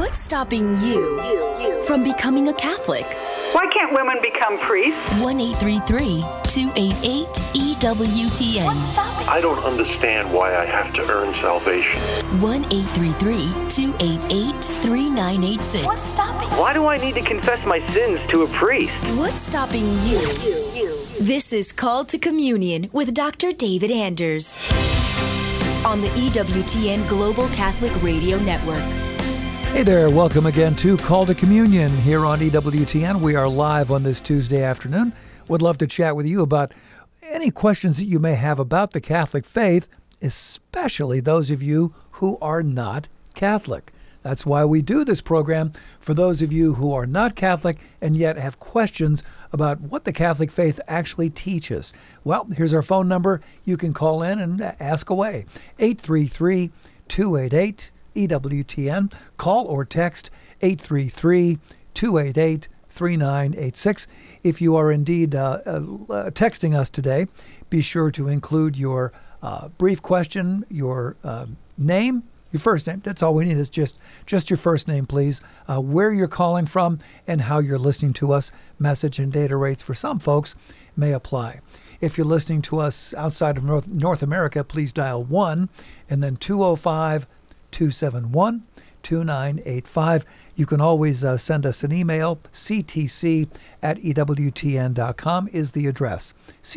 What's stopping you from becoming a Catholic? Why can't women become priests? 1-833-288-EWTN. I don't understand why I have to earn salvation. 1-833-288-3986. What's stopping? Why do I need to confess my sins to a priest? What's stopping you? This is Called to Communion with Dr. David Anders on the EWTN Global Catholic Radio Network. Hey there, welcome again to Call to Communion here on EWTN. We are live on this Tuesday afternoon. Would love to chat with you about any questions that you may have about the Catholic faith, especially those of you who are not Catholic. That's why we do this program, for those of you who are not Catholic and yet have questions about what the Catholic faith actually teaches. Well, here's our phone number. You can call in and ask away. 833-288-EWTN. Call or text 833-288-3986. If you are indeed texting us today, be sure to include your brief question, your name, your first name. That's all we need is just your first name, please, where you're calling from, and how you're listening to us. Message and data rates for some folks may apply. If you're listening to us outside of North America, please dial 1 and then 205-271-2985. You can always send us an email. ctc@ewtn.com is the address.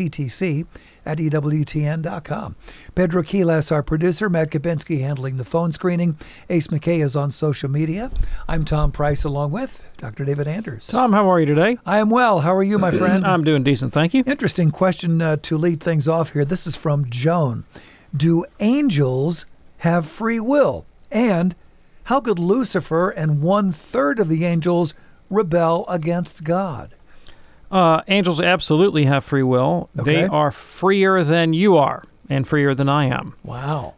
ctc@ewtn.com. Pedro Quiles, our producer. Matt Kapinski handling the phone screening. Ace McKay is on social media. I'm Tom Price along with Dr. David Anders. Tom, how are you today? I am well. How are you, my friend? I'm doing decent, thank you. Interesting question to lead things off here. This is from Joan. Do angels have free will? And how could Lucifer and 1/3 of the angels rebel against God? Angels absolutely have free will. Okay. They are freer than you are and freer than I am. Wow.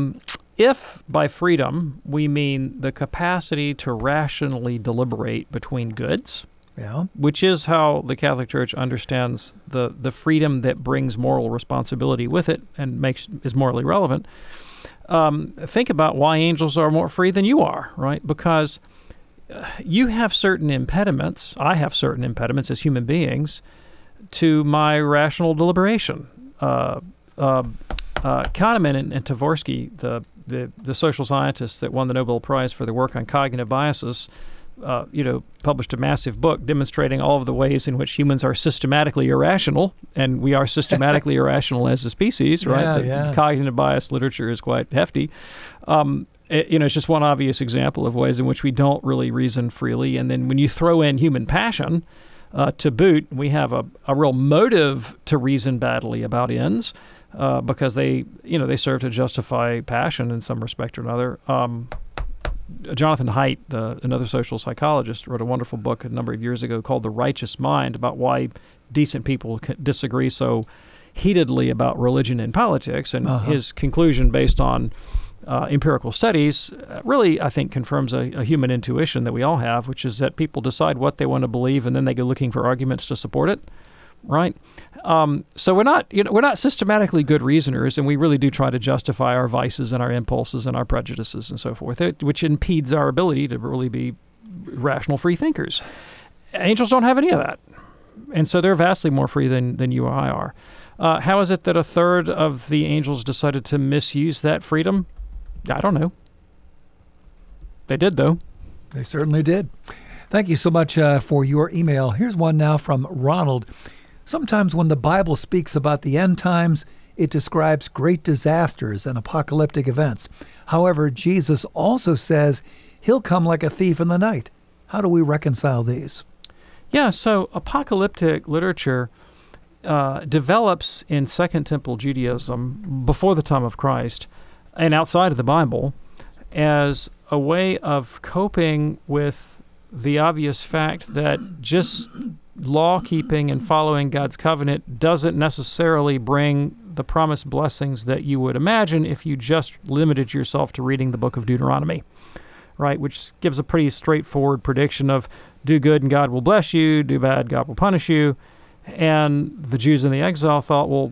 If by freedom we mean the capacity to rationally deliberate between goods, Yeah. which is how the Catholic Church understands the freedom that brings moral responsibility with it and is morally relevant, think about why angels are more free than you are, right? Because you have certain impediments, I have certain impediments as human beings, to my rational deliberation. Kahneman and Tversky, the social scientists that won the Nobel Prize for their work on cognitive biases, published a massive book demonstrating all of the ways in which humans are systematically irrational, and we are systematically irrational as a species, right? The cognitive bias literature is quite hefty. It's just one obvious example of ways in which we don't really reason freely. And then when you throw in human passion to boot, we have a real motive to reason badly about ends because they serve to justify passion in some respect or another. Jonathan Haidt, another social psychologist, wrote a wonderful book a number of years ago called The Righteous Mind about why decent people disagree so heatedly about religion and politics. And his conclusion, based on empirical studies, really, I think, confirms a human intuition that we all have, which is that people decide what they want to believe and then they go looking for arguments to support it, right? So we're not systematically good reasoners, and we really do try to justify our vices and our impulses and our prejudices and so forth, which impedes our ability to really be rational free thinkers. Angels don't have any of that, and so they're vastly more free than you or I are. How is it that 1/3 of the angels decided to misuse that freedom? I don't know. They did, though. They certainly did. Thank you so much for your email. Here's one now from Ronald. Sometimes when the Bible speaks about the end times, it describes great disasters and apocalyptic events. However, Jesus also says he'll come like a thief in the night. How do we reconcile these? Yeah, so apocalyptic literature develops in Second Temple Judaism before the time of Christ and outside of the Bible as a way of coping with the obvious fact that just law-keeping and following God's covenant doesn't necessarily bring the promised blessings that you would imagine if you just limited yourself to reading the book of Deuteronomy, right? Which gives a pretty straightforward prediction of do good and God will bless you, do bad, God will punish you. And the Jews in the exile thought, well,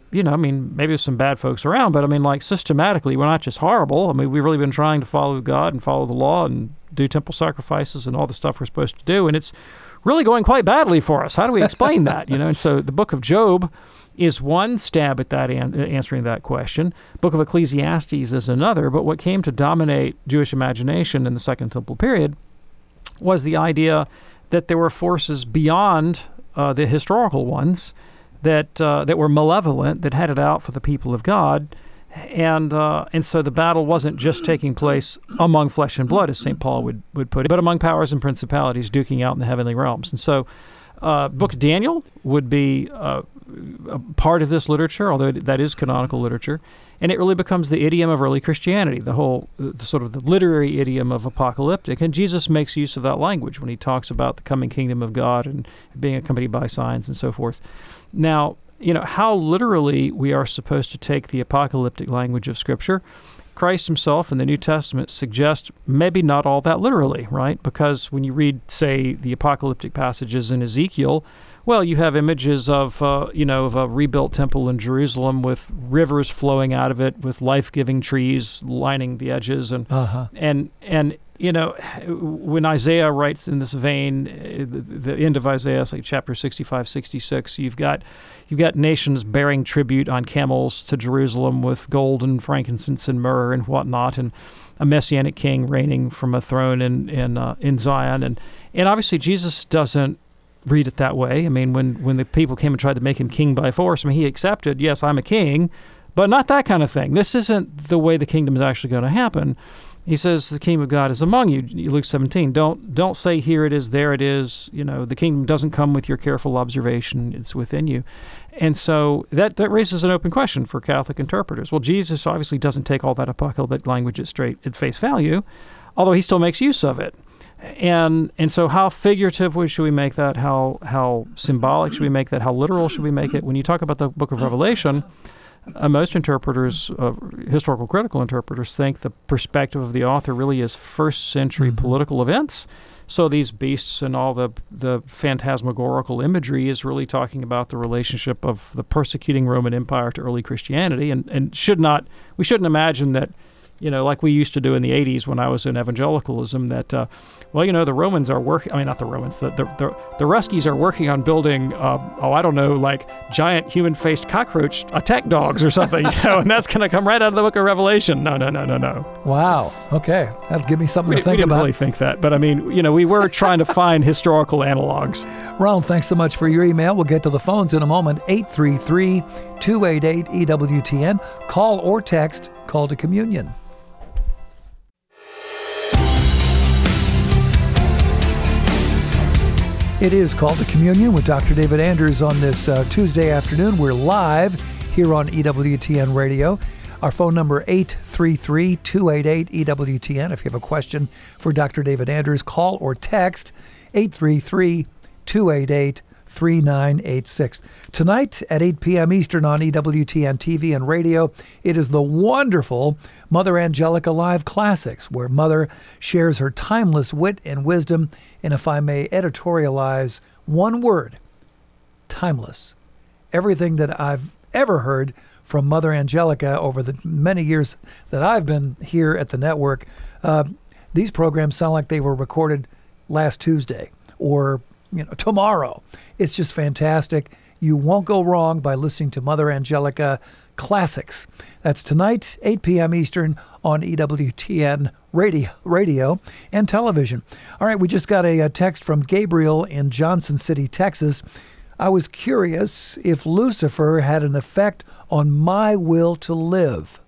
maybe there's some bad folks around, but like systematically, we're not just horrible. We've really been trying to follow God and follow the law and do temple sacrifices and all the stuff we're supposed to do, and it's really going quite badly for us. How do we explain that? And so the book of Job is one stab at that answering that question. Book of Ecclesiastes is another, but what came to dominate Jewish imagination in the Second Temple period was the idea that there were forces beyond the historical ones that were malevolent, that had it out for the people of God. And so the battle wasn't just taking place among flesh and blood, as St. Paul would put it, but among powers and principalities duking out in the heavenly realms. And so Book of Daniel would be a part of this literature, although that is canonical literature. And it really becomes the idiom of early Christianity, the sort of the literary idiom of apocalyptic. And Jesus makes use of that language when he talks about the coming kingdom of God and being accompanied by signs and so forth. Now, how literally we are supposed to take the apocalyptic language of Scripture, Christ himself in the New Testament suggests maybe not all that literally, right? Because when you read, say, the apocalyptic passages in Ezekiel, well, you have images of a rebuilt temple in Jerusalem with rivers flowing out of it, with life-giving trees lining the edges, and when Isaiah writes in this vein, the end of Isaiah, it's like chapter 65, 66, you've got nations bearing tribute on camels to Jerusalem with gold and frankincense and myrrh and whatnot, and a messianic king reigning from a throne in Zion, and obviously Jesus doesn't read it that way. When the people came and tried to make him king by force, he accepted, yes, I'm a king, but not that kind of thing. This isn't the way the kingdom is actually going to happen. He says the kingdom of God is among you, Luke 17. Don't say here it is, there it is. The kingdom doesn't come with your careful observation. It's within you. And so that raises an open question for Catholic interpreters. Well, Jesus obviously doesn't take all that apocalyptic language at face value, although he still makes use of it. And so how figurative should we make that? How symbolic should we make that? How literal should we make it? When you talk about the book of Revelation, most interpreters, historical critical interpreters, think the perspective of the author really is first century political events. So these beasts and all the phantasmagorical imagery is really talking about the relationship of the persecuting Roman Empire to early Christianity, and we shouldn't imagine that, like we used to do in the 80s when I was in evangelicalism, that the Romans are working. Not the Romans. The Ruskies are working on building, giant human-faced cockroach attack dogs or something, and that's going to come right out of the Book of Revelation. No. Wow. Okay, that'll give me something to think about. We didn't about. really think that, but we were trying to find historical analogs. Ronald, thanks so much for your email. We'll get to the phones in a moment. 833-288-EWTN. Call or text. Call to Communion. It is Called to Communion with Dr. David Anders on this Tuesday afternoon. We're live here on EWTN Radio. Our phone number 833-288-EWTN. If you have a question for Dr. David Anders, call or text 833-288-3986. Tonight at 8 p.m. Eastern on EWTN TV and radio, it is the wonderful Mother Angelica Live Classics, where Mother shares her timeless wit and wisdom, and if I may editorialize one word, timeless. Everything that I've ever heard from Mother Angelica over the many years that I've been here at the network, these programs sound like they were recorded last Tuesday or tomorrow. It's just fantastic. You won't go wrong by listening to Mother Angelica Classics. That's tonight, 8 p.m. Eastern on EWTN radio and television. All right, we just got a text from Gabriel in Johnson City, Texas. I was curious if Lucifer had an effect on my will to live.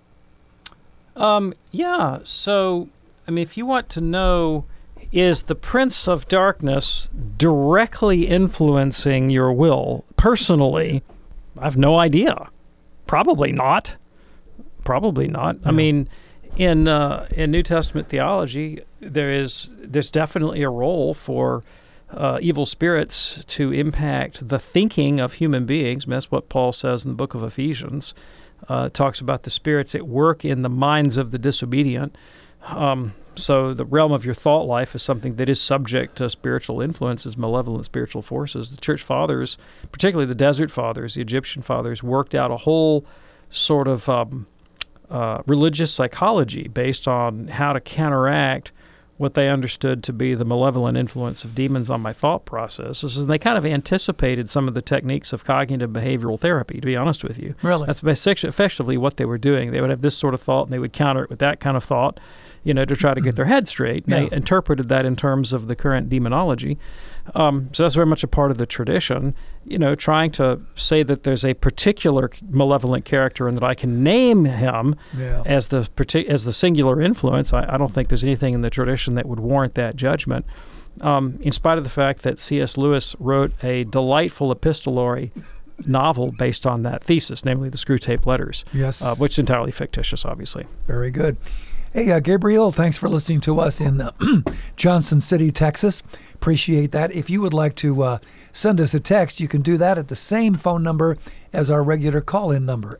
Yeah. So, if you want to know, is the Prince of Darkness directly influencing your will personally? I have no idea. Probably not. Yeah. In New Testament theology, there's definitely a role for evil spirits to impact the thinking of human beings. That's what Paul says in the book of Ephesians. It talks about the spirits at work in the minds of the disobedient. So the realm of your thought life is something that is subject to spiritual influences, malevolent spiritual forces. The church fathers, particularly the desert fathers, the Egyptian fathers, worked out a whole sort of religious psychology based on how to counteract what they understood to be the malevolent influence of demons on my thought processes. And they kind of anticipated some of the techniques of cognitive behavioral therapy, to be honest with you. Really? That's effectively what they were doing. They would have this sort of thought, and they would counter it with that kind of thought, to try to get their head straight. And they interpreted that in terms of the current demonology. So that's very much a part of the tradition, trying to say that there's a particular malevolent character and that I can name him as the singular influence. I don't think there's anything in the tradition that would warrant that judgment, in spite of the fact that C.S. Lewis wrote a delightful epistolary novel based on that thesis, namely the Screwtape Letters, which is entirely fictitious, obviously. Very good. Hey, Gabriel, thanks for listening to us in Johnson City, Texas. Appreciate that. If you would like to send us a text, you can do that at the same phone number as our regular call-in number,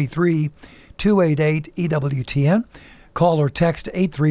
833-288-EWTN. Call or text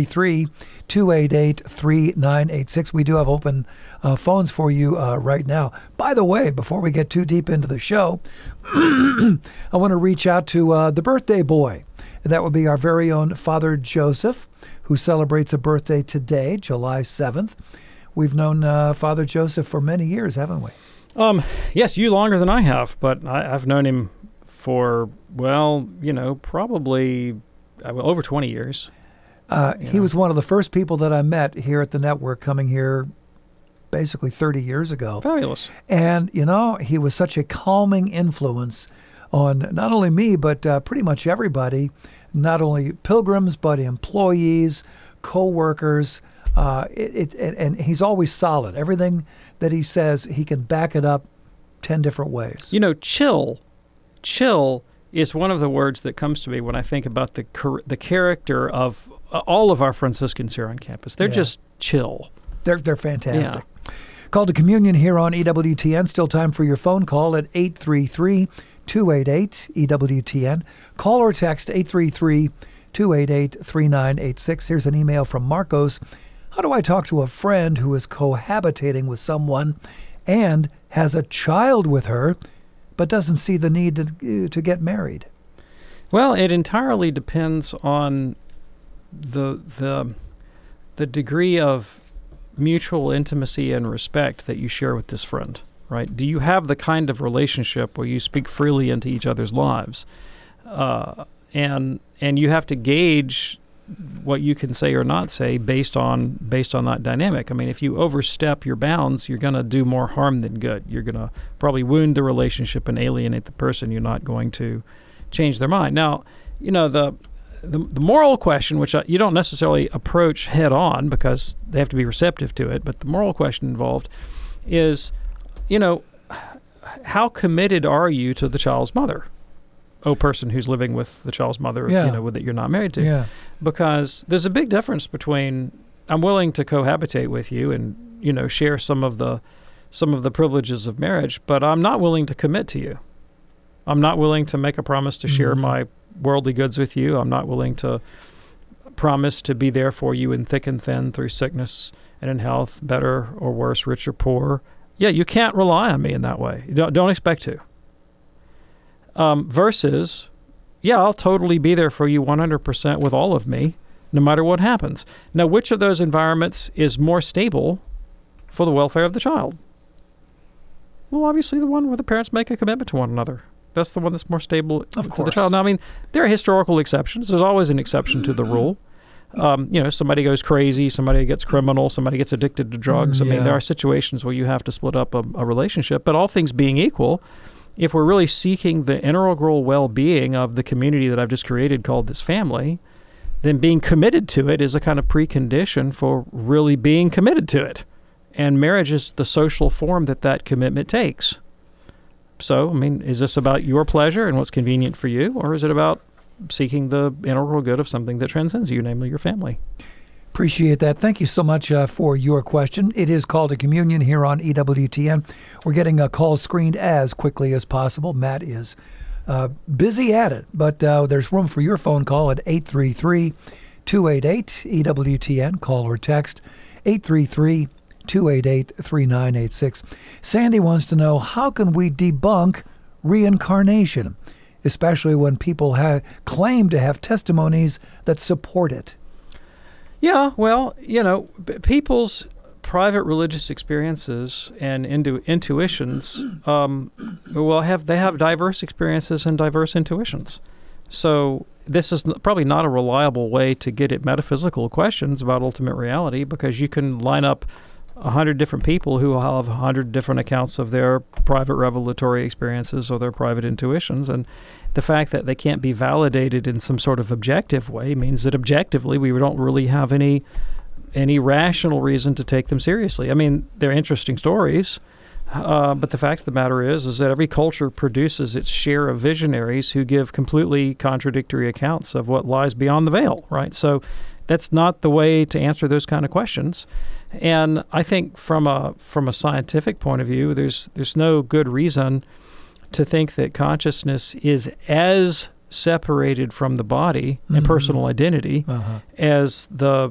833-288-3986. We do have open phones for you right now. By the way, before we get too deep into the show, I want to reach out to the birthday boy. That would be our very own Father Joseph, who celebrates a birthday today, July 7th. We've known Father Joseph for many years, haven't we? Yes, you longer than I have, but I've known him for, probably over 20 years. He was one of the first people that I met here at the network, coming here basically 30 years ago. Fabulous. And, he was such a calming influence on not only me, but pretty much everybody, not only pilgrims, but employees, co-workers. And he's always solid. Everything that he says, he can back it up 10 different ways. Chill is one of the words that comes to me when I think about the character of all of our Franciscans here on campus. They're just chill. They're fantastic. Yeah. Call to communion here on EWTN. Still time for your phone call at 833-288-EWTN. Call or text 833-288-3986. Here's an email from Marcos. How do I talk to a friend who is cohabitating with someone and has a child with her, but doesn't see the need to get married? Well, it entirely depends on the degree of mutual intimacy and respect that you share with this friend, right? Do you have the kind of relationship where you speak freely into each other's lives? And you have to gauge what you can say or not say based on that dynamic. I mean, if you overstep your bounds, you're going to do more harm than good. You're going to probably wound the relationship and alienate the person. You're not going to change their mind. Now, the moral question, which you don't necessarily approach head on because they have to be receptive to it, but the moral question involved is, how committed are you to the child's mother? Person who's living with the child's mother, that you're not married to. Yeah. Because there's a big difference between I'm willing to cohabitate with you and, share some of the privileges of marriage, but I'm not willing to commit to you. I'm not willing to make a promise to share my worldly goods with you. I'm not willing to promise to be there for you in thick and thin, through sickness and in health, better or worse, rich or poor. Yeah, you can't rely on me in that way. Don't expect to. Versus, I'll totally be there for you 100% with all of me, no matter what happens. Now, which of those environments is more stable for the welfare of the child? Well, obviously the one where the parents make a commitment to one another. That's the one that's more stable to the child. Now, I mean, there are historical exceptions. There's always an exception to the rule. Somebody goes crazy, somebody gets criminal, somebody gets addicted to drugs. I mean, there are situations where you have to split up a relationship. But all things being equal, if we're really seeking the integral well-being of the community that I've just created called this family, then being committed to it is a kind of precondition for really being committed to it. And marriage is the social form that commitment takes. So, I mean, is this about your pleasure and what's convenient for you, or is it about seeking the integral good of something that transcends you, namely your family? Appreciate that. Thank you so much for your question. It is Call to Communion here on EWTN. We're getting a call screened as quickly as possible. Matt is busy at it, but there's room for your phone call at 833-288-EWTN. Call or text 833-288-3986. Sandy wants to know, how can we debunk reincarnation, especially when people claim to have testimonies that support it? Yeah, well, people's private religious experiences and intuitions, they have diverse experiences and diverse intuitions. So this is probably not a reliable way to get at metaphysical questions about ultimate reality, because you can line up 100 different people who will have 100 different accounts of their private revelatory experiences or their private intuitions. And the fact that they can't be validated in some sort of objective way means that objectively we don't really have any rational reason to take them seriously. I mean, they're interesting stories, but the fact of the matter is that every culture produces its share of visionaries who give completely contradictory accounts of what lies beyond the veil, right? So that's not the way to answer those kind of questions. And I think from a scientific point of view, there's no good reason to think that consciousness is as separated from the body and personal identity as the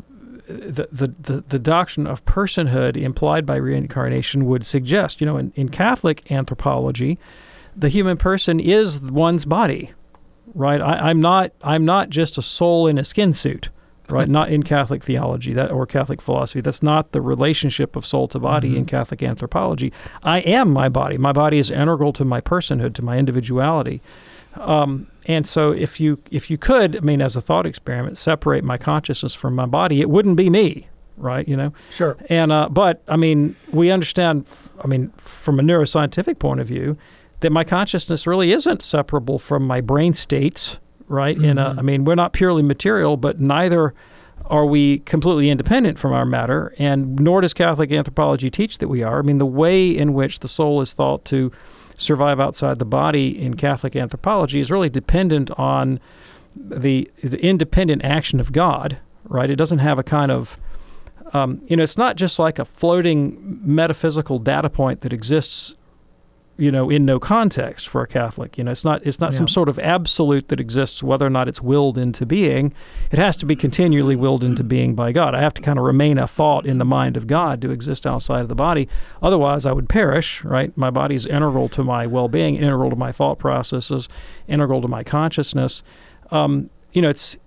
doctrine of personhood implied by reincarnation would suggest. In Catholic anthropology, the human person is one's body, right? I'm not just a soul in a skin suit, right? Not in Catholic theology or Catholic philosophy. That's not the relationship of soul to body in Catholic anthropology. I am my body. My body is integral to my personhood, to my individuality. And so if you could, as a thought experiment, separate my consciousness from my body, it wouldn't be me, right? Sure. And but we understand, from a neuroscientific point of view, that my consciousness really isn't separable from my brain states, right? We're not purely material, but neither are we completely independent from our matter, and nor does Catholic anthropology teach that we are. The way in which the soul is thought to survive outside the body in Catholic anthropology is really dependent on the independent action of God, right? It doesn't have a kind of, it's not just like a floating metaphysical data point that exists, in no context for a Catholic. It's not some sort of absolute that exists whether or not it's willed into being. It has to be continually willed into being by God. I have to kind of remain a thought in the mind of God to exist outside of the body. Otherwise, I would perish, right? My body is integral to my well-being, integral to my thought processes, integral to my consciousness. There's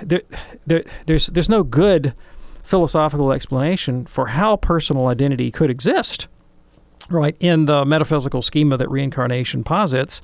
no good philosophical explanation for how personal identity could exist, right, in the metaphysical schema that reincarnation posits.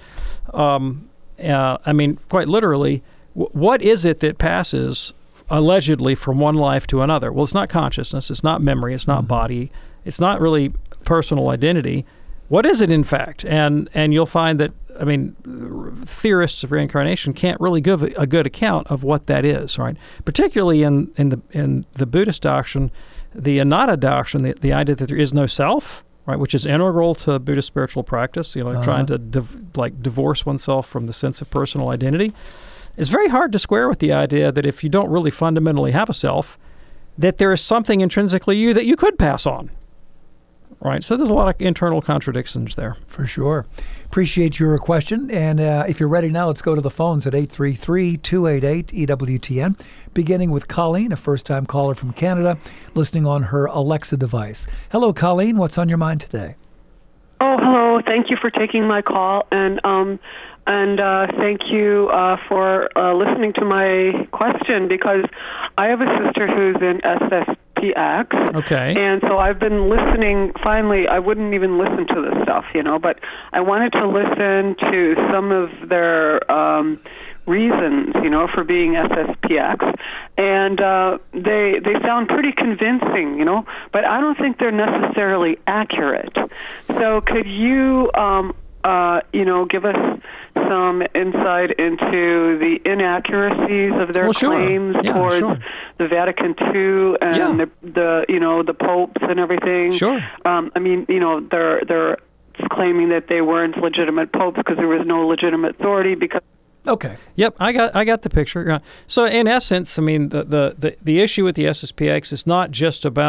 Quite literally, what is it that passes allegedly from one life to another? Well, it's not consciousness, it's not memory, it's not body, it's not really personal identity. What is it, in fact? And you'll find that, theorists of reincarnation can't really give a good account of what that is, right? Particularly in the Buddhist doctrine, the Anatta doctrine, the idea that there is no self, right, which is integral to Buddhist spiritual practice, trying to divorce oneself from the sense of personal identity. It's very hard to square with the idea that if you don't really fundamentally have a self, that there is something intrinsically you that you could pass on, right? So there's a lot of internal contradictions there. For sure. Appreciate your question. And if you're ready now, let's go to the phones at 833-288-EWTN, beginning with Colleen, a first-time caller from Canada, listening on her Alexa device. Hello, Colleen. What's on your mind today? Oh, hello. Thank you for taking my call, and thank you for listening to my question, because I have a sister who's in SSPX. Okay. And so I've been listening. Finally, I wouldn't even listen to this stuff, but I wanted to listen to some of their reasons, for being SSPX. And they sound pretty convincing, but I don't think they're necessarily accurate. So could you, give us some insight into the inaccuracies of their claims towards the Vatican II and the popes and everything? Sure. They're claiming that they weren't legitimate popes because there was no legitimate authority because. Okay. Yep, I got the picture. So in essence, the issue with the SSPX is not just about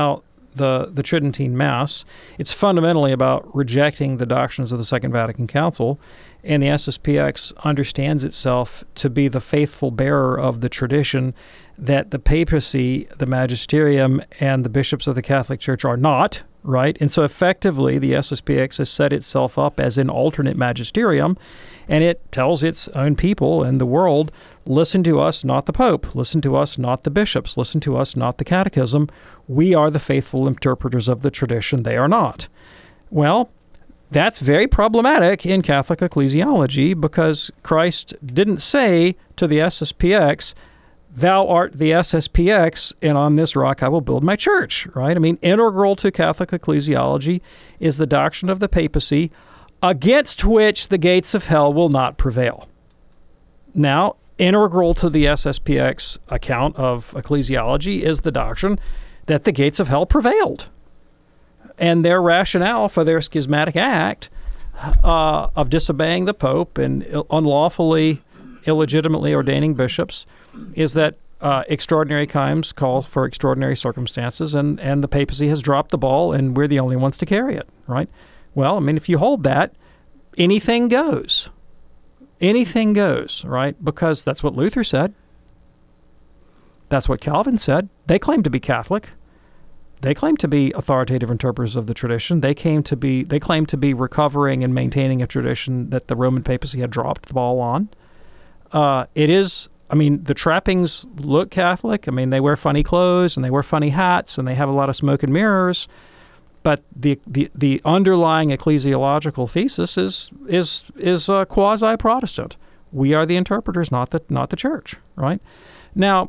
the Tridentine Mass. It's fundamentally about rejecting the doctrines of the Second Vatican Council, and the SSPX understands itself to be the faithful bearer of the tradition that the papacy, the magisterium, and the bishops of the Catholic Church are not, right? And so effectively, the SSPX has set itself up as an alternate magisterium, and it tells its own people and the world, listen to us, not the Pope. Listen to us, not the bishops. Listen to us, not the catechism. We are the faithful interpreters of the tradition. They are not. Well, that's very problematic in Catholic ecclesiology because Christ didn't say to the SSPX, thou art the SSPX, and on this rock I will build my church, right? I mean, integral to Catholic ecclesiology is the doctrine of the papacy, against which the gates of hell will not prevail. Now, integral to the SSPX account of ecclesiology is the doctrine that the gates of hell prevailed. And their rationale for their schismatic act of disobeying the Pope and unlawfully, illegitimately ordaining bishops is that extraordinary times call for extraordinary circumstances, and the papacy has dropped the ball, and we're the only ones to carry it, right? Well, I mean, if you hold that, anything goes. Anything goes, right? Because that's what Luther said. That's what Calvin said. They claim to be Catholic. They claim to be authoritative interpreters of the tradition. They claim to be recovering and maintaining a tradition that the Roman papacy had dropped the ball on. The trappings look Catholic. I mean, they wear funny clothes and they wear funny hats and they have a lot of smoke and mirrors. But the underlying ecclesiological thesis is quasi-Protestant. We are the interpreters, not the church, right? Now,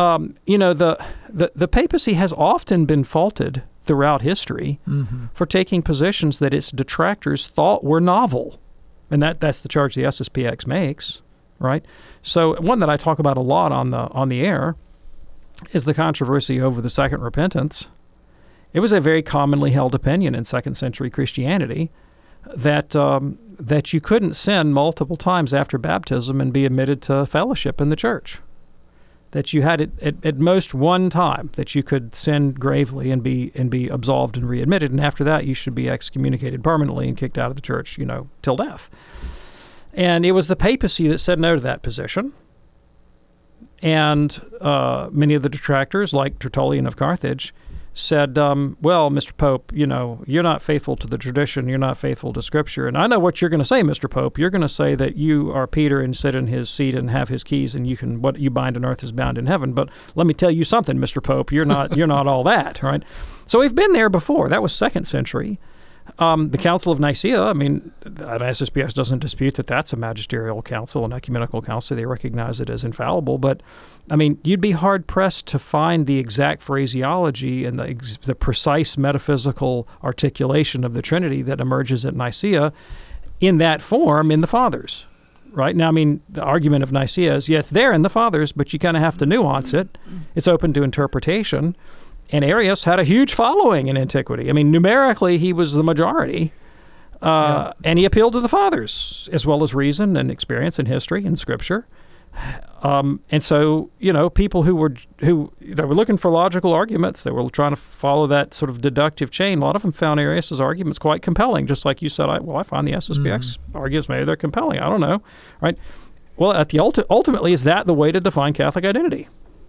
the papacy has often been faulted throughout history for taking positions that its detractors thought were novel, and that's the charge the SSPX makes, right? So one that I talk about a lot on the air is the controversy over the Second Repentance. It was a very commonly held opinion in second century Christianity that you couldn't sin multiple times after baptism and be admitted to fellowship in the church. That you had it at most one time that you could sin gravely and be absolved and readmitted, and after that you should be excommunicated permanently and kicked out of the church, till death. And it was the papacy that said no to that position. And many of the detractors, like Tertullian of Carthage, said, well, Mr. Pope, you're not faithful to the tradition, you're not faithful to Scripture. And I know what you're going to say, Mr. Pope. You're going to say that you are Peter and sit in his seat and have his keys, and what you bind on earth is bound in heaven. But let me tell you something, Mr. Pope, you're not all that, right? So we've been there before. That was second century. The Council of Nicaea, I mean, SSPX doesn't dispute that that's a magisterial council, an ecumenical council. They recognize it as infallible. But, I mean, you'd be hard-pressed to find the exact phraseology and the precise metaphysical articulation of the Trinity that emerges at Nicaea in that form in the Fathers, right? Now, I mean, the argument of Nicaea is, it's there in the Fathers, but you kind of have to nuance it. It's open to interpretation. And Arius had a huge following in antiquity. I mean, numerically, he was the majority. And he appealed to the Fathers, as well as reason and experience and history and Scripture. And so, people who were looking for logical arguments, they were trying to follow that sort of deductive chain. A lot of them found Arius's arguments quite compelling, just like you said. I find the SSPX arguments, maybe they're compelling. I don't know, right? Well, ultimately, is that the way to define Catholic identity?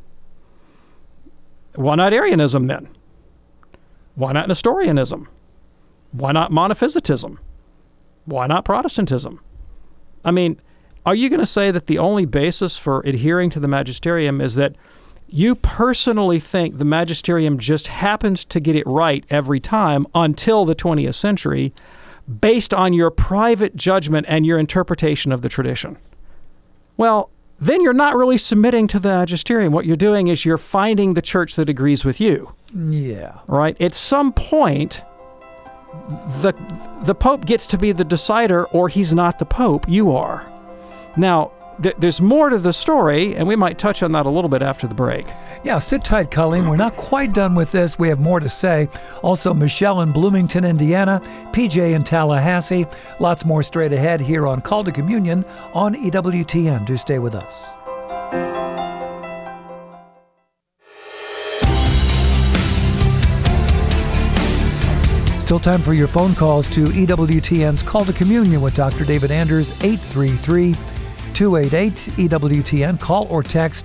Why not Arianism then? Why not Nestorianism? Why not monophysitism? Why not Protestantism? I mean, are you going to say that the only basis for adhering to the magisterium is that you personally think the magisterium just happened to get it right every time until the 20th century based on your private judgment and your interpretation of the tradition? Well, then you're not really submitting to the magisterium. What you're doing is you're finding the church that agrees with you. Yeah. Right? At some point, the Pope gets to be the decider, or he's not the Pope. You are. Now, there's more to the story, and we might touch on that a little bit after the break. Yeah, sit tight, Colleen. We're not quite done with this. We have more to say. Also, Michelle in Bloomington, Indiana, PJ in Tallahassee. Lots more straight ahead here on Call to Communion on EWTN. Do stay with us. Still time for your phone calls to EWTN's Call to Communion with Dr. David Anders, 833-288-EWTN. Call or text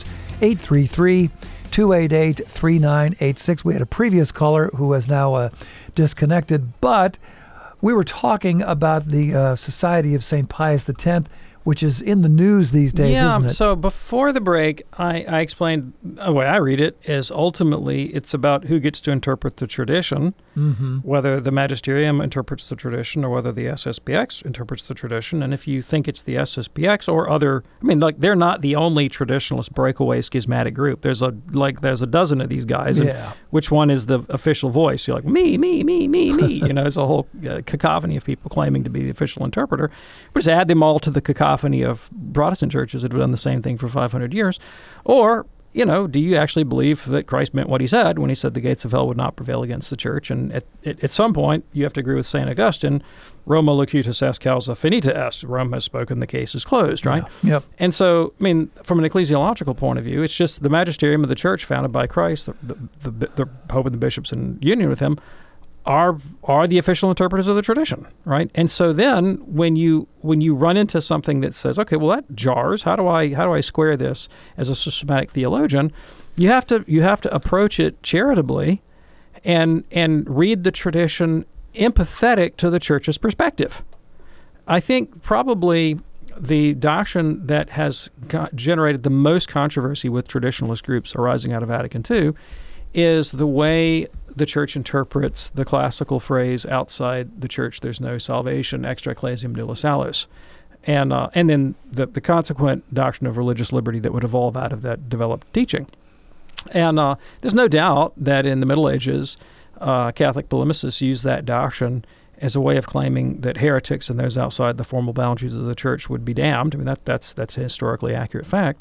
833-288-3986. We had a previous caller who has now disconnected, but we were talking about the Society of St. Pius X, which is in the news these days, isn't it? So before the break, I explained the way I read it is ultimately it's about who gets to interpret the tradition, whether the magisterium interprets the tradition or whether the SSPX interprets the tradition. And if you think it's the SSPX or other, they're not the only traditionalist breakaway schismatic group. There's a dozen of these guys. And which one is the official voice? You're like, me. It's a whole cacophony of people claiming to be the official interpreter. We just add them all to the cacophony of Protestant churches that have done the same thing for 500 years. Or, do you actually believe that Christ meant what he said when he said the gates of hell would not prevail against the church? And at some point, you have to agree with St. Augustine, Roma locutus est causa finita est. Rome has spoken, the case is closed, right? Yeah. Yep. And so, from an ecclesiological point of view, it's just the magisterium of the church founded by Christ, the Pope and the bishops in union with him, are the official interpreters of the tradition, right? And so then when you run into something that says, okay, well that jars, how do I square this as a systematic theologian? You have to approach it charitably and read the tradition empathetic to the church's perspective. I think probably the doctrine that has generated the most controversy with traditionalist groups arising out of Vatican II is the way the church interprets the classical phrase, outside the church there's no salvation, extra ecclesiam nulla salus. And then the consequent doctrine of religious liberty that would evolve out of that developed teaching. And there's no doubt that in the Middle Ages, Catholic polemicists used that doctrine as a way of claiming that heretics and those outside the formal boundaries of the church would be damned. That's a historically accurate fact.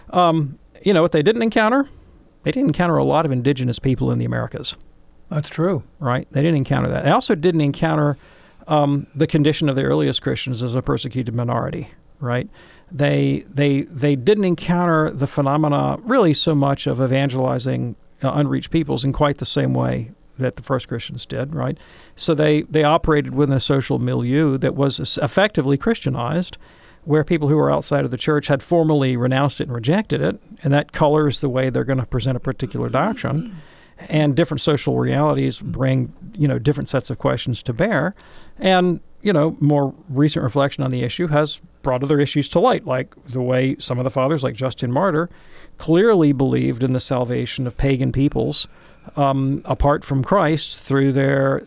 What they didn't encounter? They didn't encounter a lot of indigenous people in the Americas. That's true. Right? They didn't encounter that. They also didn't encounter the condition of the earliest Christians as a persecuted minority, right? They didn't encounter the phenomena really so much of evangelizing unreached peoples in quite the same way that the first Christians did, right? So they operated within a social milieu that was effectively Christianized, where people who were outside of the church had formally renounced it and rejected it, and that colors the way they're going to present a particular doctrine. And different social realities bring, different sets of questions to bear. And, more recent reflection on the issue has brought other issues to light, like the way some of the fathers, like Justin Martyr, clearly believed in the salvation of pagan peoples apart from Christ through their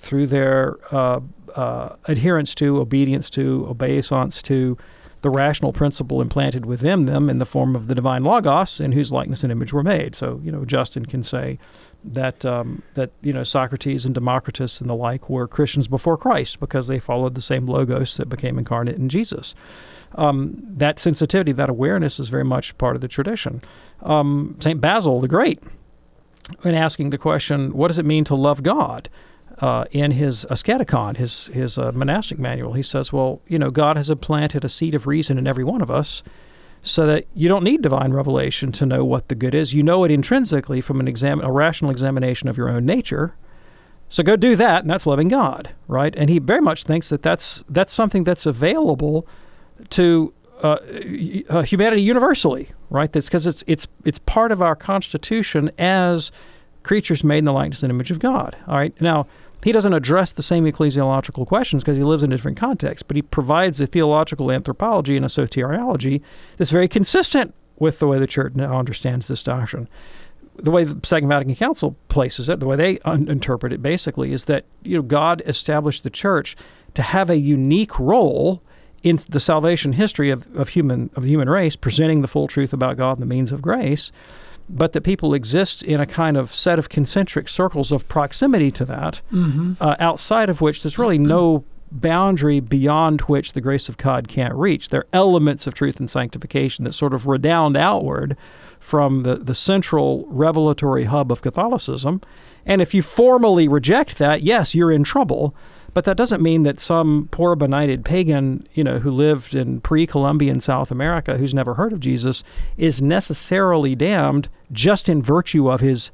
adherence to, obedience to, obeisance to the rational principle implanted within them in the form of the divine Logos, in whose likeness and image were made. So, Justin can say that Socrates and Democritus and the like were Christians before Christ because they followed the same Logos that became incarnate in Jesus. That sensitivity, that awareness is very much part of the tradition. St. Basil the Great, in asking the question, what does it mean to love God? In his Asceticon, his monastic manual, he says, God has implanted a seed of reason in every one of us so that you don't need divine revelation to know what the good is. You know it intrinsically from a rational examination of your own nature. So go do that, and that's loving God, right? And he very much thinks that that's something that's available to humanity universally, right? That's because it's part of our constitution as creatures made in the likeness and image of God, all right? Now, he doesn't address the same ecclesiological questions because he lives in a different context, but he provides a theological anthropology and a soteriology that's very consistent with the way the church now understands this doctrine. The way the Second Vatican Council places it, the way they interpret it basically, is that God established the church to have a unique role in the salvation history of the human race, presenting the full truth about God and the means of grace, but that people exist in a kind of set of concentric circles of proximity to that, outside of which there's really no boundary beyond which the grace of God can't reach. There are elements of truth and sanctification that sort of redound outward from the central revelatory hub of Catholicism. And if you formally reject that, yes, you're in trouble. But that doesn't mean that some poor benighted pagan, who lived in pre-Columbian South America, who's never heard of Jesus, is necessarily damned just in virtue of his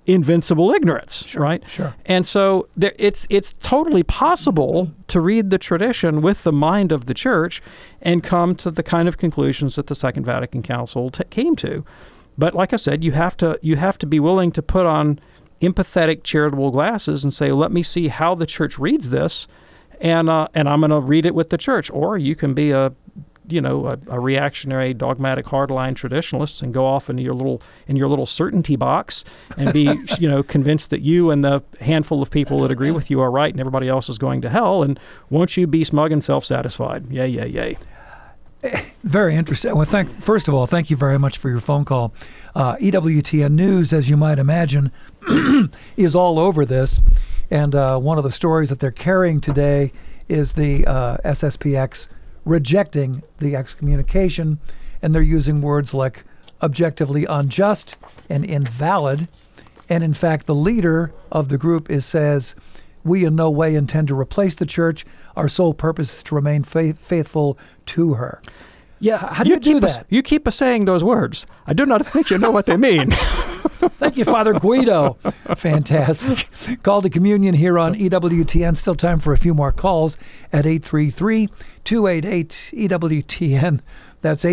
invincible ignorance, right? Sure. And so it's totally possible to read the tradition with the mind of the church and come to the kind of conclusions that the Second Vatican Council came to. But like I said, you have to be willing to put on empathetic, charitable glasses and say, let me see how the church reads this, and I'm going to read it with the church. Or you can be a reactionary, dogmatic, hardline traditionalist and go off in your little certainty box and be convinced that you and the handful of people that agree with you are right and everybody else is going to hell. And won't you be smug and self-satisfied? Yay, yay, yay. Very interesting. Well, first of all, thank you very much for your phone call. EWTN News, as you might imagine, is all over this. And one of the stories that they're carrying today is the SSPX rejecting the excommunication. And they're using words like objectively unjust and invalid. And in fact, the leader of the group says, we in no way intend to replace the church. Our sole purpose is to remain faithful to her. Yeah, how do you do that? You keep saying those words. I do not think you know what they mean. Thank you, Father Guido. Fantastic. Call to Communion here on EWTN. Still time for a few more calls at 833-288-EWTN. That's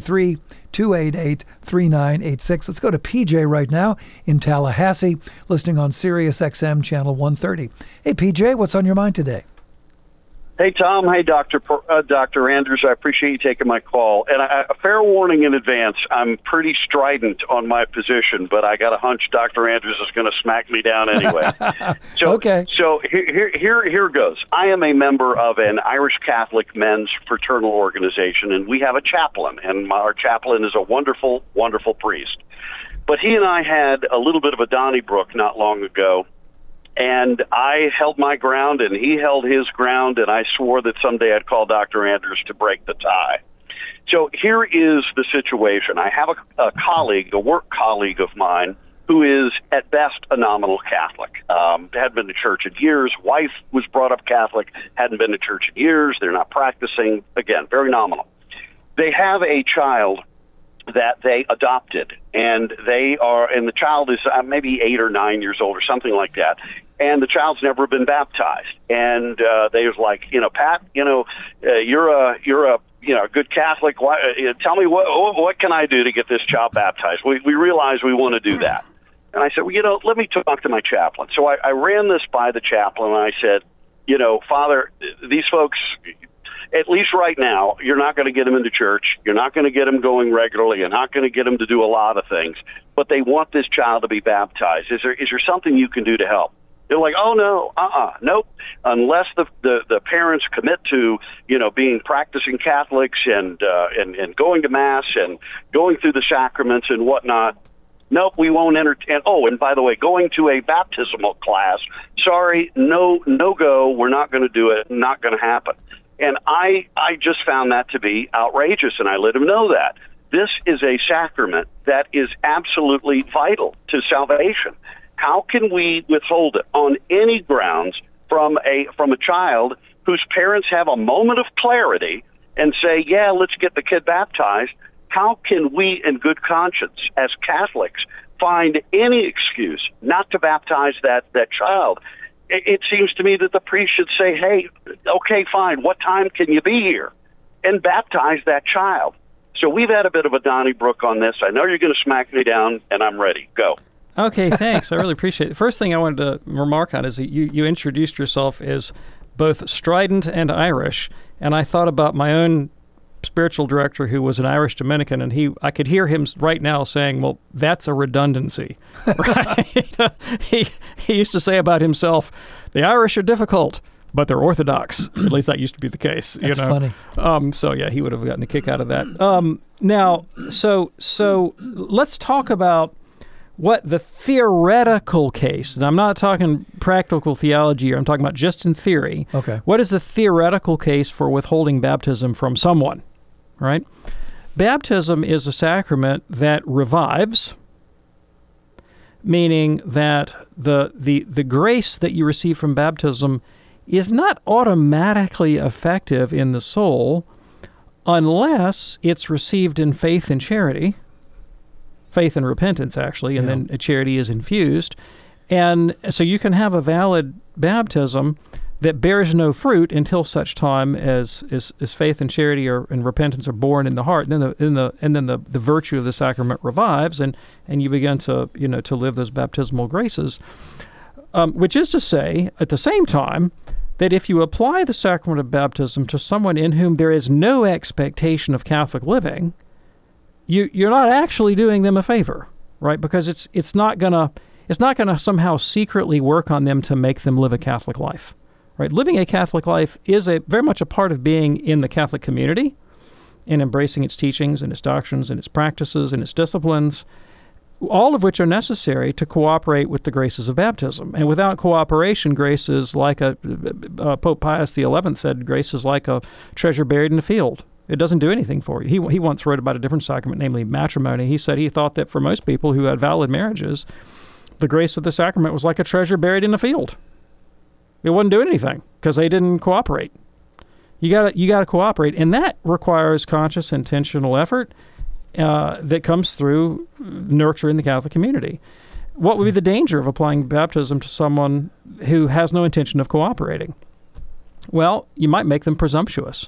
833-288-3986. Let's go to PJ right now in Tallahassee, listening on Sirius XM Channel 130. Hey, PJ, what's on your mind today? Hey, Tom. Hey, Dr. Andrews. I appreciate you taking my call. And a fair warning in advance, I'm pretty strident on my position, but I got a hunch Dr. Andrews is going to smack me down anyway. Okay. So here goes. I am a member of an Irish Catholic men's fraternal organization, and we have a chaplain, and our chaplain is a wonderful, wonderful priest. But he and I had a little bit of a Donnybrook not long ago, and I held my ground, and he held his ground, and I swore that someday I'd call Dr. Andrews to break the tie. So here is the situation. I have a colleague, a work colleague of mine, who is at best a nominal Catholic. Hadn't been to church in years. Wife was brought up Catholic, hadn't been to church in years. They're not practicing. Again, very nominal. They have a child that they adopted, and the child is maybe 8 or 9 years old or something like that, and the child's never been baptized. And they was like, Pat, you're a good Catholic. Tell me what can I do to get this child baptized? We realize we want to do that. And I said, well, let me talk to my chaplain. So I ran this by the chaplain, and I said, Father, these folks, at least right now, you're not going to get them into church. You're not going to get them going regularly. You're not going to get them to do a lot of things. But they want this child to be baptized. Is there something you can do to help? They're like, oh, no, nope. Unless the parents commit to, being practicing Catholics and going to Mass and going through the sacraments and whatnot, nope, we won't entertain. Oh, and by the way, going to a baptismal class, sorry, no go. We're not going to do it. Not going to happen. And I just found that to be outrageous, and I let him know that. This is a sacrament that is absolutely vital to salvation. How can we withhold it on any grounds from a child whose parents have a moment of clarity and say, yeah, let's get the kid baptized? How can we, in good conscience, as Catholics, find any excuse not to baptize that child? It seems to me that the priest should say, hey, okay, fine, what time can you be here? And baptize that child. So we've had a bit of a Donnybrook on this. I know you're going to smack me down, and I'm ready. Go. Okay, thanks. I really appreciate it. The first thing I wanted to remark on is that you introduced yourself as both strident and Irish, and I thought about my own spiritual director who was an Irish Dominican, and I could hear him right now saying, well, that's a redundancy. Right? He used to say about himself, the Irish are difficult, but they're Orthodox. At least that used to be the case. That's funny. So yeah, he would have gotten a kick out of that. Now, so let's talk about what the theoretical case, and I'm not talking practical theology, I'm talking about just in theory. Okay. What is the theoretical case for withholding baptism from someone? Right? Baptism is a sacrament that revives, meaning that the grace that you receive from baptism is not automatically effective in the soul unless it's received in faith and charity. faith and repentance, actually, and then charity is infused. And so you can have a valid baptism that bears no fruit until such time as faith and charity and repentance are born in the heart. And then the virtue of the sacrament revives, and you begin to live those baptismal graces. Which is to say, at the same time, that if you apply the sacrament of baptism to someone in whom there is no expectation of Catholic living, you're not actually doing them a favor, right? Because it's not gonna somehow secretly work on them to make them live a Catholic life. Right? Living a Catholic life is very much a part of being in the Catholic community and embracing its teachings and its doctrines and its practices and its disciplines, all of which are necessary to cooperate with the graces of baptism. And without cooperation, grace is like Pope Pius XI said, grace is like a treasure buried in a field. It doesn't do anything for you. He once wrote about a different sacrament, namely matrimony. He said he thought that for most people who had valid marriages, the grace of the sacrament was like a treasure buried in a field. It wouldn't do anything because they didn't cooperate. You gotta cooperate, and that requires conscious, intentional effort that comes through nurturing the Catholic community. What would be the danger of applying baptism to someone who has no intention of cooperating? Well, you might make them presumptuous.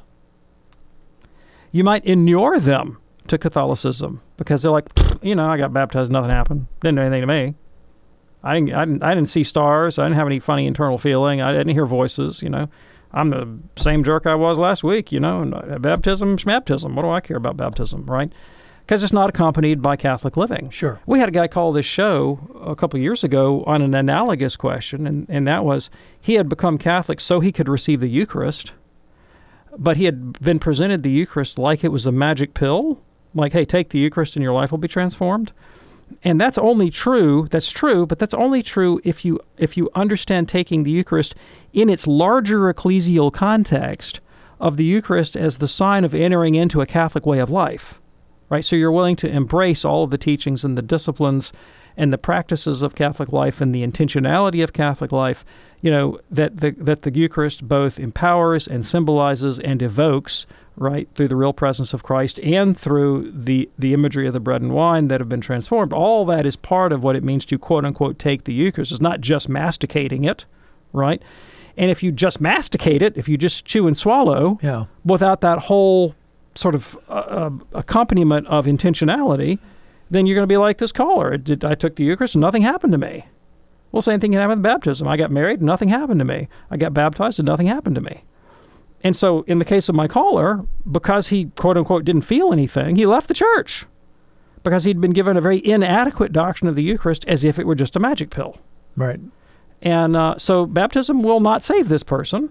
You might inure them to Catholicism because they're like, I got baptized, nothing happened, didn't do anything to me. I didn't see stars. I didn't have any funny internal feeling. I didn't hear voices. I'm the same jerk I was last week. Baptism, schmaptism. What do I care about baptism, right? Because it's not accompanied by Catholic living. Sure. We had a guy call this show a couple of years ago on an analogous question, and that was he had become Catholic so he could receive the Eucharist, but he had been presented the Eucharist like it was a magic pill, like, hey, take the Eucharist and your life will be transformed. And that's only true. That's true, but that's only true if you understand taking the Eucharist in its larger ecclesial context of the Eucharist as the sign of entering into a Catholic way of life, right? So you're willing to embrace all of the teachings and the disciplines and the practices of Catholic life and the intentionality of Catholic life, that the Eucharist both empowers and symbolizes and evokes, right, through the real presence of Christ and through the imagery of the bread and wine that have been transformed. All that is part of what it means to, quote unquote, take the Eucharist. It's not just masticating it, right? And if you just masticate it, if you just chew and swallow, without that whole sort of accompaniment of intentionality, then you're going to be like this caller. I took the Eucharist and nothing happened to me. Well, same thing can happen with baptism. I got married and nothing happened to me. I got baptized and nothing happened to me. And so in the case of my caller, because he, quote unquote, didn't feel anything, he left the church because he'd been given a very inadequate doctrine of the Eucharist as if it were just a magic pill. Right. And so baptism will not save this person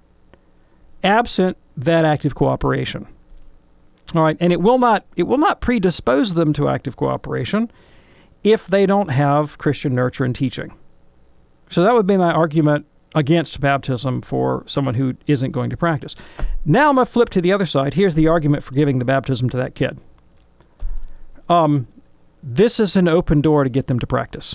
absent that active cooperation. All right, and it will not predispose them to active cooperation if they don't have Christian nurture and teaching. So that would be my argument against baptism for someone who isn't going to practice. Now I'm going to flip to the other side. Here's the argument for giving the baptism to that kid. This is an open door to get them to practice.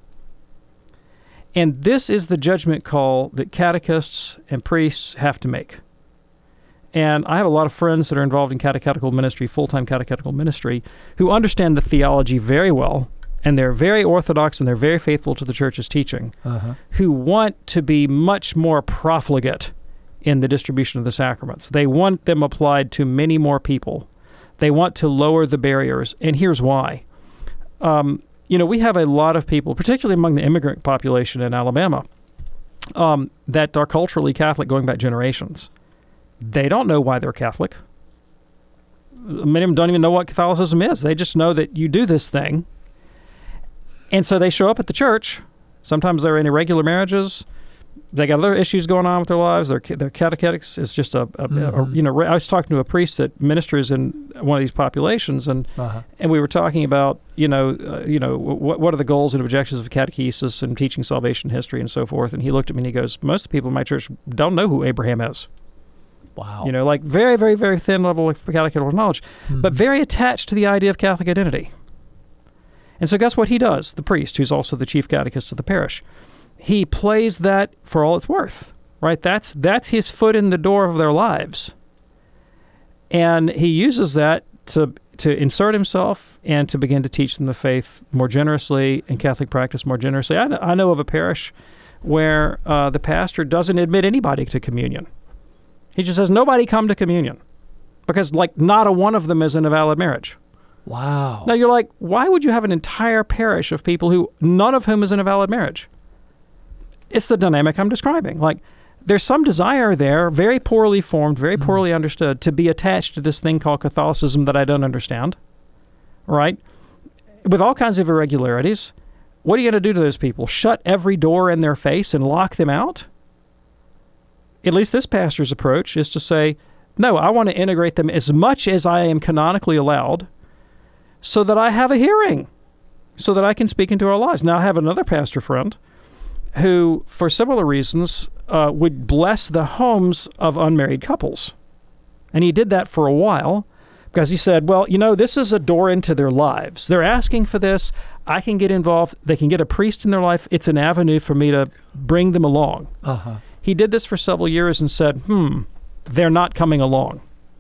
And this is the judgment call that catechists and priests have to make. And I have a lot of friends that are involved in catechetical ministry, full-time catechetical ministry, who understand the theology very well, and they're very orthodox and they're very faithful to the Church's teaching, who want to be much more profligate in the distribution of the sacraments. They want them applied to many more people. They want to lower the barriers, and here's why. We have a lot of people, particularly among the immigrant population in Alabama, that are culturally Catholic going back generations. They don't know why they're Catholic. Many of them don't even know what Catholicism is. They just know that you do this thing. And so they show up at the church. Sometimes they're in irregular marriages. They got other issues going on with their lives. Their catechetics is just I was talking to a priest that ministers in one of these populations, and we were talking about what are the goals and objectives of catechesis and teaching salvation history and so forth. And he looked at me and he goes, most people in my church don't know who Abraham is. Wow. Like very, very, very thin level of catechetical knowledge, but very attached to the idea of Catholic identity. And so guess what he does, the priest, who's also the chief catechist of the parish? He plays that for all it's worth, right? That's his foot in the door of their lives. And he uses that to insert himself and to begin to teach them the faith more generously and Catholic practice more generously. I know of a parish where the pastor doesn't admit anybody to communion. He just says, nobody come to communion, because not a one of them is in a valid marriage. Wow. Now you're like, why would you have an entire parish of people who none of whom is in a valid marriage? It's the dynamic I'm describing. There's some desire there, very poorly formed, very poorly understood, to be attached to this thing called Catholicism that I don't understand, right? With all kinds of irregularities. What are you going to do to those people? Shut every door in their face and lock them out? At least this pastor's approach is to say, no, I want to integrate them as much as I am canonically allowed so that I have a hearing, so that I can speak into our lives. Now, I have another pastor friend who, for similar reasons, would bless the homes of unmarried couples. And he did that for a while because he said, well, this is a door into their lives. They're asking for this. I can get involved. They can get a priest in their life. It's an avenue for me to bring them along. Uh-huh. He did this for several years and said, they're not coming along.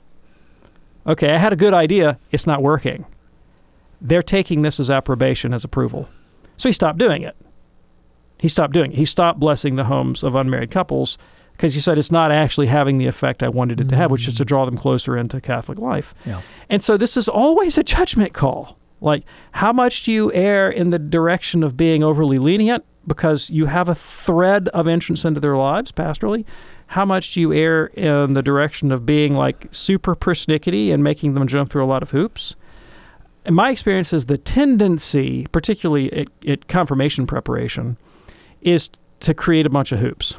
Okay, I had a good idea. It's not working. They're taking this as approbation, as approval. So he stopped doing it. He stopped blessing the homes of unmarried couples because he said it's not actually having the effect I wanted it to have, which is to draw them closer into Catholic life. Yeah. And so this is always a judgment call. How much do you err in the direction of being overly lenient because you have a thread of entrance into their lives pastorally? How much do you err in the direction of being super persnickety and making them jump through a lot of hoops? In my experience is the tendency, particularly at confirmation preparation, is to create a bunch of hoops,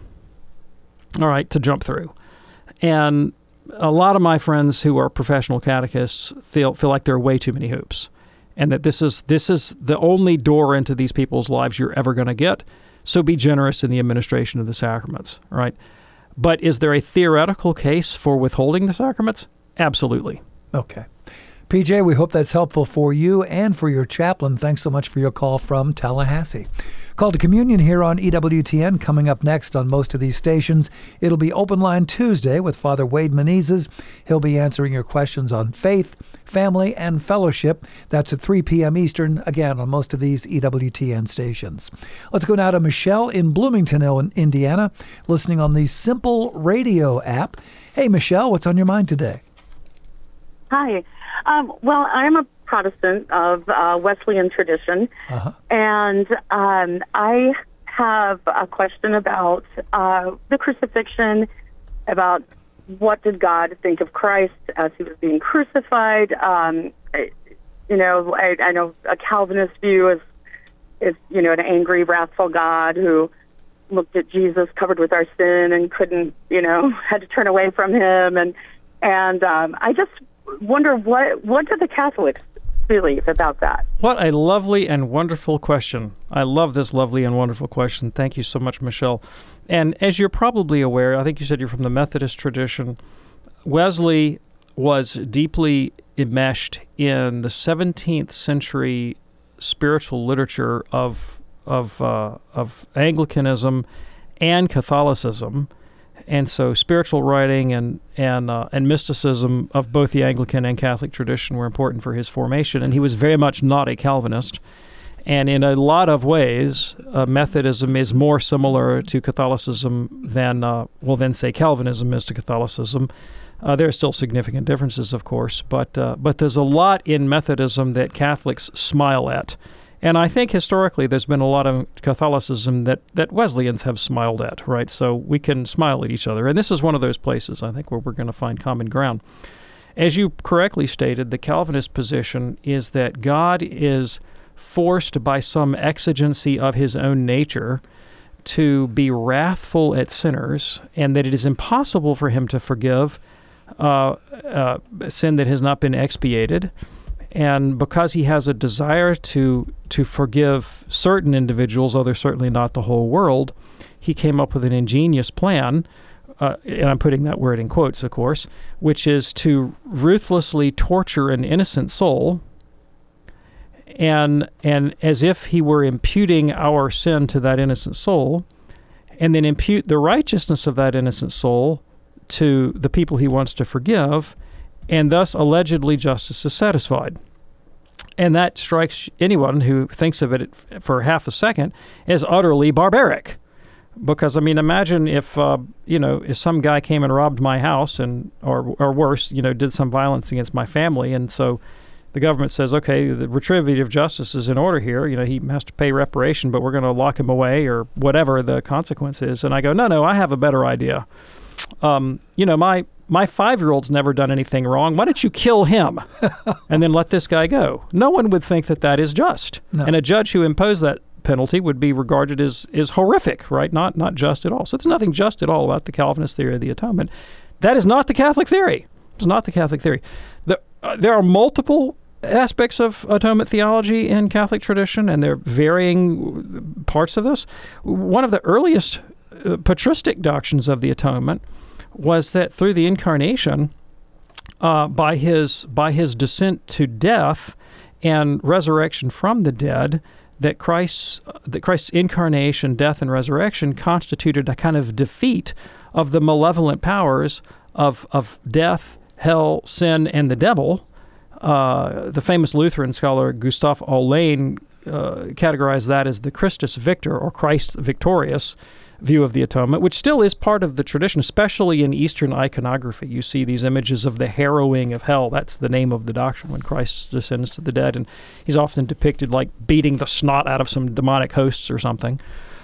all right, to jump through. And a lot of my friends who are professional catechists feel like there are way too many hoops, and that this is the only door into these people's lives you're ever going to get. So be generous in the administration of the sacraments, right? But is there a theoretical case for withholding the sacraments? Absolutely. Okay. PJ, we hope that's helpful for you and for your chaplain. Thanks so much for your call from Tallahassee. Call to Communion here on EWTN coming up next on most of these stations. It'll be Open Line Tuesday with Father Wade Menezes. He'll be answering your questions on faith, family, and fellowship. That's at 3 p.m. Eastern, again, on most of these EWTN stations. Let's go now to Michelle in Bloomington, Indiana, listening on the Simple Radio app. Hey, Michelle, what's on your mind today? Hi. Well, I'm a Protestant of Wesleyan tradition, and I have a question about the crucifixion, about what did God think of Christ as he was being crucified. I know a Calvinist view is an angry, wrathful God who looked at Jesus covered with our sin and couldn't, had to turn away from him, and I just wonder what do the Catholics believe about that? What a lovely and wonderful question. I love this lovely and wonderful question. Thank you so much, Michelle. And as you're probably aware, I think you said you're from the Methodist tradition. Wesley was deeply enmeshed in the 17th century spiritual literature of Anglicanism and Catholicism. And so spiritual writing and mysticism of both the Anglican and Catholic tradition were important for his formation. And he was very much not a Calvinist. And in a lot of ways, Methodism is more similar to Catholicism than say, Calvinism is to Catholicism. There are still significant differences, of course, but there's a lot in Methodism that Catholics smile at. And I think historically there's been a lot of Catholicism that Wesleyans have smiled at, right? So we can smile at each other. And this is one of those places, I think, where we're going to find common ground. As you correctly stated, the Calvinist position is that God is forced by some exigency of his own nature to be wrathful at sinners, and that it is impossible for him to forgive sin that has not been expiated. And because he has a desire to forgive certain individuals, although certainly not the whole world, he came up with an ingenious plan, and I'm putting that word in quotes, of course, which is to ruthlessly torture an innocent soul, and as if he were imputing our sin to that innocent soul, and then impute the righteousness of that innocent soul to the people he wants to forgive, and thus allegedly justice is satisfied. And that strikes anyone who thinks of it for half a second as utterly barbaric. Because, I mean, imagine if, if some guy came and robbed my house or worse, did some violence against my family. And so the government says, okay, the retributive justice is in order here. He has to pay reparation, but we're going to lock him away or whatever the consequence is. And I go, no, I have a better idea. My 5-year-old's never done anything wrong. Why don't you kill him and then let this guy go? No one would think that is just. No. And a judge who imposed that penalty would be regarded as horrific, right? Not just at all. So there's nothing just at all about the Calvinist theory of the atonement. That is not the Catholic theory. It's not the Catholic theory. There are multiple aspects of atonement theology in Catholic tradition, and there are varying parts of this. One of the earliest patristic doctrines of the atonement was that through the incarnation, by his descent to death and resurrection from the dead, that Christ's incarnation, death, and resurrection constituted a kind of defeat of the malevolent powers of death, hell, sin, and the devil. The famous Lutheran scholar Gustav Aulén categorized that as the Christus Victor, or Christ victorious, view of the atonement, which still is part of the tradition, especially in Eastern iconography. You see these images of the harrowing of hell. That's the name of the doctrine when Christ descends to the dead, and he's often depicted like beating the snot out of some demonic hosts or something.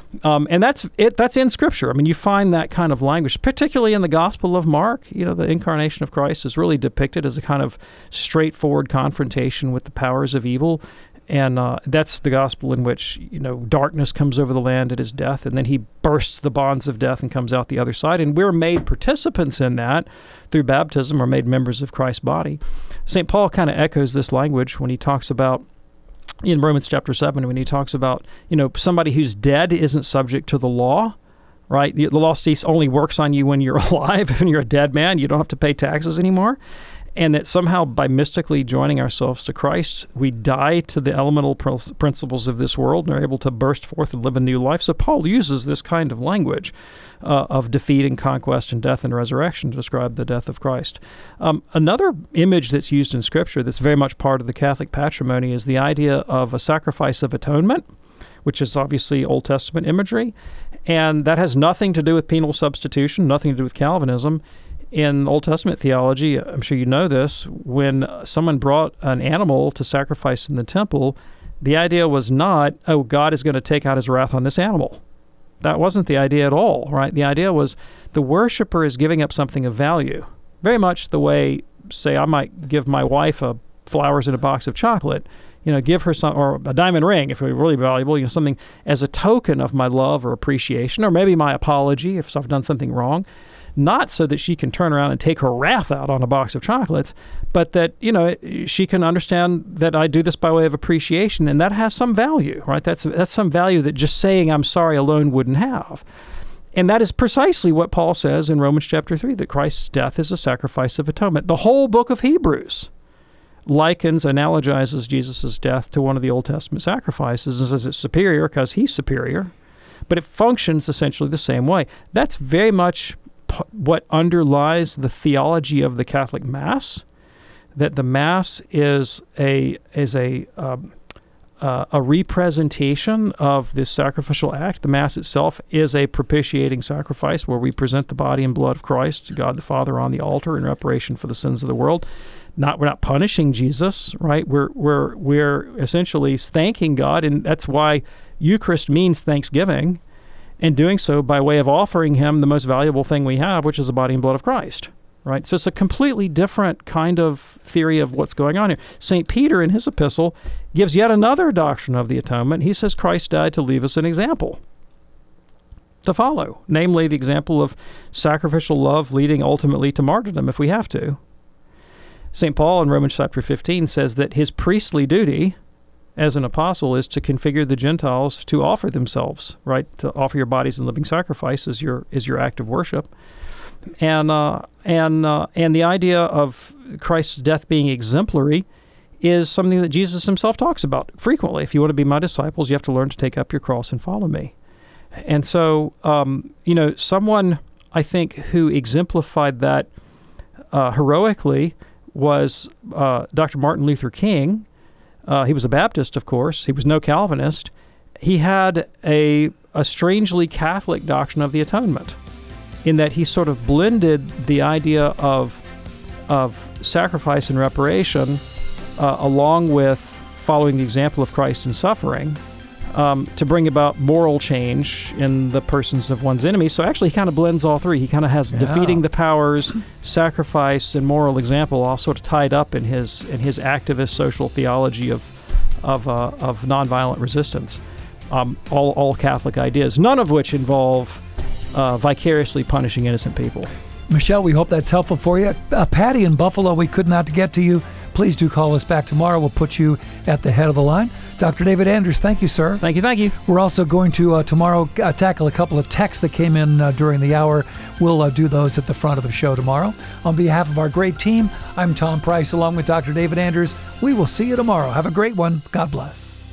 And that's in Scripture. I mean, you find that kind of language, particularly in the Gospel of Mark. The incarnation of Christ is really depicted as a kind of straightforward confrontation with the powers of evil. And that's the gospel in which, darkness comes over the land at his death, and then he bursts the bonds of death and comes out the other side. And we're made participants in that through baptism, or made members of Christ's body. St. Paul kind of echoes this language when he talks about, in Romans chapter 7, when he talks about, somebody who's dead isn't subject to the law, right? The law only works on you when you're alive. When you're a dead man, you don't have to pay taxes anymore. And that somehow by mystically joining ourselves to Christ, we die to the elemental principles of this world and are able to burst forth and live a new life. So Paul uses this kind of language of defeat and conquest and death and resurrection to describe the death of Christ. Another image that's used in Scripture that's very much part of the Catholic patrimony is the idea of a sacrifice of atonement, which is obviously Old Testament imagery. And that has nothing to do with penal substitution, nothing to do with Calvinism. In Old Testament theology, I'm sure you know this, when someone brought an animal to sacrifice in the temple, the idea was not, oh, God is going to take out his wrath on this animal. That wasn't the idea at all, right? The idea was the worshiper is giving up something of value. Very much the way, say, I might give my wife flowers in a box of chocolate, give her some, or a diamond ring if it were really valuable, something as a token of my love or appreciation, or maybe my apology if I've done something wrong. Not so that she can turn around and take her wrath out on a box of chocolates, but that, she can understand that I do this by way of appreciation, and that has some value, right? That's some value that just saying I'm sorry alone wouldn't have. And that is precisely what Paul says in Romans chapter 3, that Christ's death is a sacrifice of atonement. The whole book of Hebrews analogizes Jesus' death to one of the Old Testament sacrifices and says it's superior because he's superior, but it functions essentially the same way. That's very much what underlies the theology of the Catholic Mass, that the Mass is a representation of this sacrificial act. The Mass itself is a propitiating sacrifice where we present the body and blood of Christ to God the Father on the altar in reparation for the sins of the world. We're not punishing Jesus, right? We're essentially thanking God, and that's why Eucharist means thanksgiving. And doing so by way of offering him the most valuable thing we have, which is the body and blood of Christ, right? So it's a completely different kind of theory of what's going on here. St. Peter, in his epistle, gives yet another doctrine of the atonement. He says Christ died to leave us an example to follow, namely the example of sacrificial love leading ultimately to martyrdom if we have to. St. Paul in Romans chapter 15 says that his priestly duty as an apostle is to configure the Gentiles to offer themselves, right? To offer your bodies in living sacrifice is your act of worship. And the idea of Christ's death being exemplary is something that Jesus himself talks about frequently. If you want to be my disciples, you have to learn to take up your cross and follow me. And so, someone, I think, who exemplified that heroically was Dr. Martin Luther King. He was a Baptist, of course. He was no Calvinist. He had a strangely Catholic doctrine of the atonement, in that he sort of blended the idea of sacrifice and reparation along with following the example of Christ in suffering to bring about moral change in the persons of one's enemies. So actually he kind of blends all three. He kind of has defeating the powers, sacrifice, and moral example all sort of tied up in his activist social theology of nonviolent resistance. All Catholic ideas, none of which involve vicariously punishing innocent people. Michelle, we hope that's helpful for you. Patty in Buffalo, we could not get to you. Please do call us back tomorrow. We'll put you at the head of the line. Dr. David Anders, thank you, sir. Thank you. We're also going to tomorrow tackle a couple of texts that came in during the hour. We'll do those at the front of the show tomorrow. On behalf of our great team, I'm Tom Price, along with Dr. David Anders. We will see you tomorrow. Have a great one. God bless.